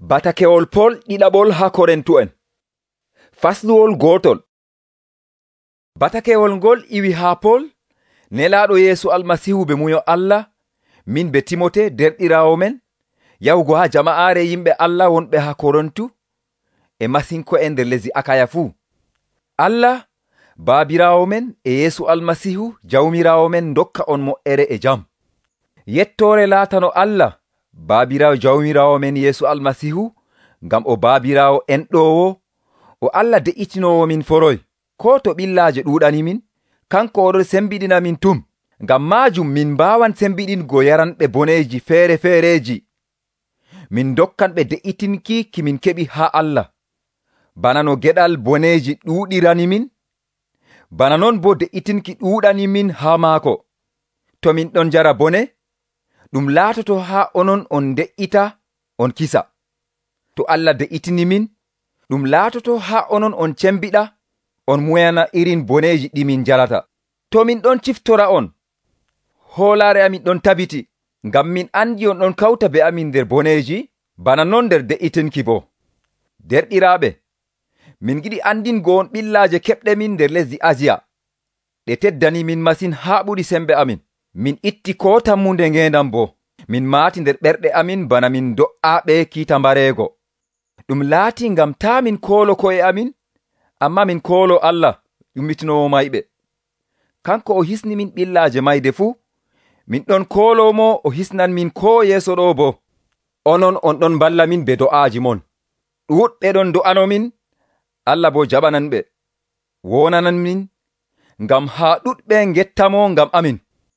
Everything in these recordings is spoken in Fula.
Batakewol Pol ɗiɗaɓol ha Korintu'en. Fasluwol gotol. Batakewol ngol iwi ha Pol, nelaɗo Yesu Almasihu be muyo Allah, min be Timote derɗirawo men, yahugo ha jama'are yimɓe Allah wonɓe ha Korintu, e masinko en nder lesdi Akaya fuu. Allah, baabirawo men e Yesu Almasihu jawmirawo men dokka on mo'ere e jam. Yettore laatano Allah, baabirawo jawmirawo men Yesu Almasihu, ngam o baabirawo enɗowo, o Allah de'itinowo min foroy, ko to ɓillaje ɗuɗani min, kanko oɗon sembiɗina min tum, ngam majum min mbawan sembiɗingo yaranɓe boneji feere-feereji. Min dokkanɓe de'itinki kimin keɓi ha Allah, bana no geɗal boneji ɗuɗirani min, bana non bo de'itinki ɗuɗani min ha maako. To min ɗon jara bone, ɗum laatoto ha onon on de'ita on kisa. To Allah de'itini min, ɗum laatoto ha onon on cembiɗa on muyana irin boneji ɗi min jarata. To min ɗon ciftora on, hoolare amin ɗon tabiti, ngam min andi on ɗon kawta be amin nder boneji, bana non nder de'itinki bo. Derɗiraɓe, min giɗi andingo on ɓillaje keɓɗe min nder lesdi Asia, ɗe teddani min masin ha ɓuri sembe amin. Min itti ko tammunde ngendam bo, min maati nder ɓerɗe amin bana min do'aɓe kiita mbareego. Ɗum laati ngam ta min koolo ko'e amin, amma min koolo Allah ƴummitinowo mayɓe. Kanko o hisni min ɓillaje mayde fuu, min ɗon koolomo o hisnan min ko yeeso ɗo bo. Onon on ɗon balla min be do'aji mon. Ɗuɗɓe ɗon do'ano min, Allah bo jaɓanan ɓe, wonanan min, ngam ha ɗuɗɓe gettamo ngam amin.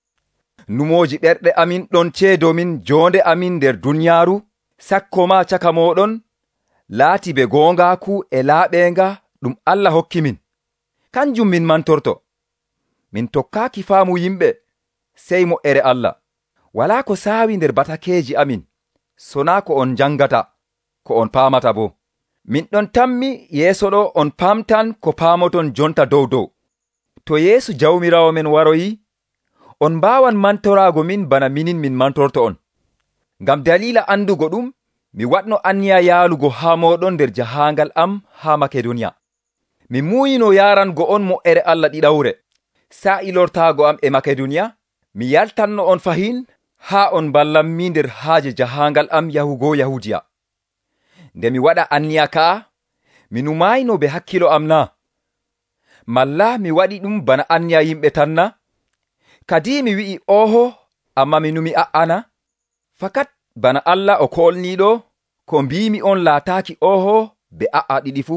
Numoji ɓerɗe amin ɗon ceedo min jonde amin nder duniyaaru, sakko ma caka moɗon, laati be gongaku e laaɓenga ɗum Allah hokki min. Kanjum min mantorto. Min tokkaki faamu yimɓe, sey mo'ere Allah. Wala ko saawi nder batakeji amin, sona ko on jangata, ko on paamata bo. Min ɗon tammi yeeso ɗo on pamtan ko paamoton jonta dow dow. To Yeesu jawmirawo men waroyi, on mbawan mantorago min bana minin min mantorto on. Ngam dalila andugo ɗum, mi waɗno anniya yaalugo ha moɗon nder jahangal am ha Makedoniya. Mi muyino yarango on mo'ere Allah ɗiɗawre. Sa ilortago am e Makedoniya, mi yaltanno on fahin ha on ballanmi nder haaje jahangal am yahugo Yahudiya. Nde mi waɗa anniya ka'a, mi numayno be hakkilo am na? Malla mi waɗi ɗum bana anniya yimɓe tan na? Kadi mi wi'i oho, amma mi numi a'ana? Fakat bana Allah o kolniɗo, ko mbimi on laataki oho be a'a ɗiɗi fu.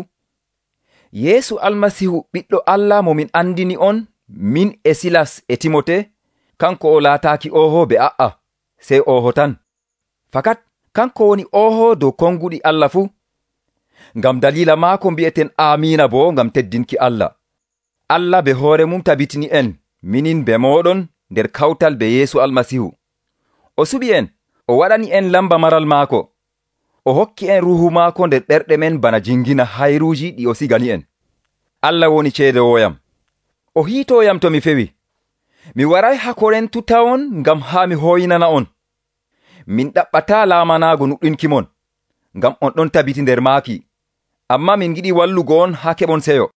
Yesu Almasihu ɓiɗɗo Allah mo min andini on, min e Silas e Timote, kanko o laataki oho be a'a, sey oho tan. Fakat kanko woni oho dow konguɗi Allah fu. Ngam dalila maako mbi'eten amina bo ngam teddinki Allah. Allah be hoore mum tabitini en, minin be moɗon nder kawtal be Yesu Almasihu. O suɓi en, o waɗani en lamba maral maako. O hokki en ruhu maako nder ɓerɗe men bana jingina hayruji ɗi o sigani en. Allah woni ceedowoyam. O hiitoyam to mi fewi. Mi waray ha Korintu tawon ngam ha mi hoyinana on. Min ɗaɓɓata laamanago nuɗɗinki mon, ngam on ɗon tabiti nder maaki. Amma min giɗi wallugo on ha keɓon seyo.